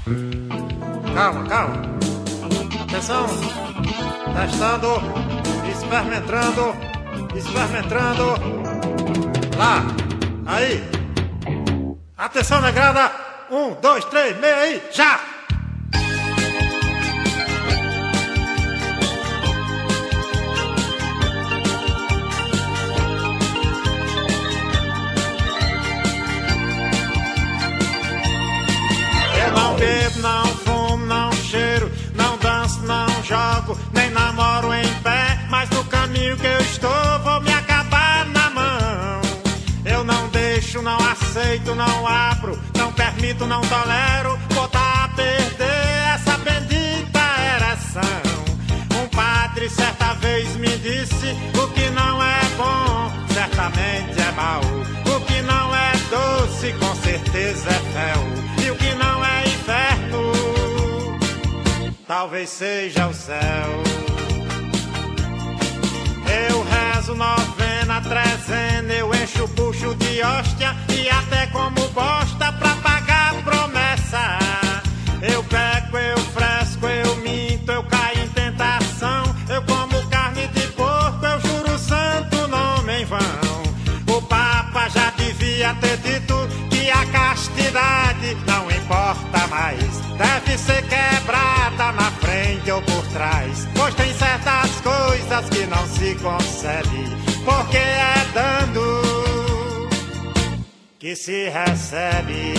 Calma, calma. Atenção. Testando. Experimentando. Experimentando. Lá. Aí. Atenção, negrada. 1, 2, 3, meia aí. Já! Não bebo, não fumo, não cheiro, não danço, não jogo, nem namoro em pé, mas no caminho que eu estou vou me acabar na mão. Eu não deixo, não aceito, não abro, não permito, não tolero botar a perder essa bendita ereção. Um padre certa vez me disse: o que não é bom certamente é mau, o que não é doce com certeza é fel, e o que não é inferno talvez seja o céu. Eu rezo novena, trezena, eu encho o bucho de hóstia e até como bosta pra pagar a promessa. Eu peco, eu fresco, eu minto, eu caio em tentação, eu como carne de porco, eu juro o santo nome em vão. O Papa já devia ter dito que a castidade não importa mais, deve ser quebrada na frente ou por trás, pois tem certas coisas que não se consegue, porque é dando que se recebe.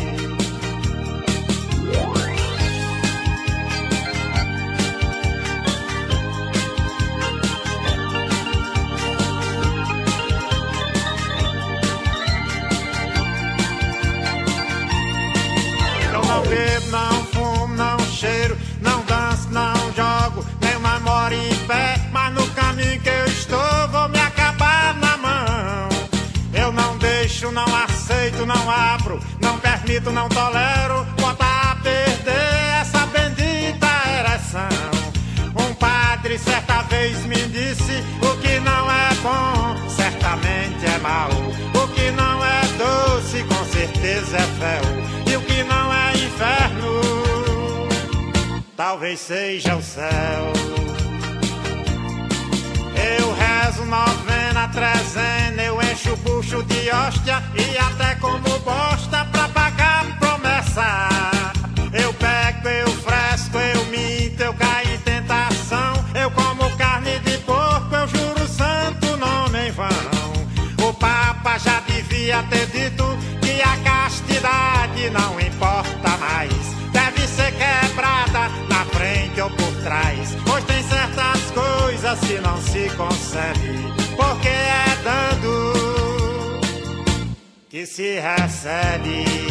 Não bebo, não fumo, não cheiro, não danço, não jogo, nem namoro em pé, mas no caminho que eu estou vou me acabar na mão. Eu não deixo, não aceito, não abro, não permito, não tolero botar a perder essa bendita ereção. Um padre certa vez me disse: o que não é bom certamente é mau, o que não é doce com certeza é fel, e o que não é inferno talvez seja o céu. Eu rezo novena, trezena, eu encho o bucho de hóstia e até como bosta pra pagar promessa. Eu peco, eu fresco, eu minto, eu caio em tentação, eu como carne de porco, eu juro o santo nome em vão. O Papa já devia ter dito que a castidade não importa mais, deve ser quebrada na frente ou por trás, pois tem certas coisas que não se consegue, porque é dando que se recebe.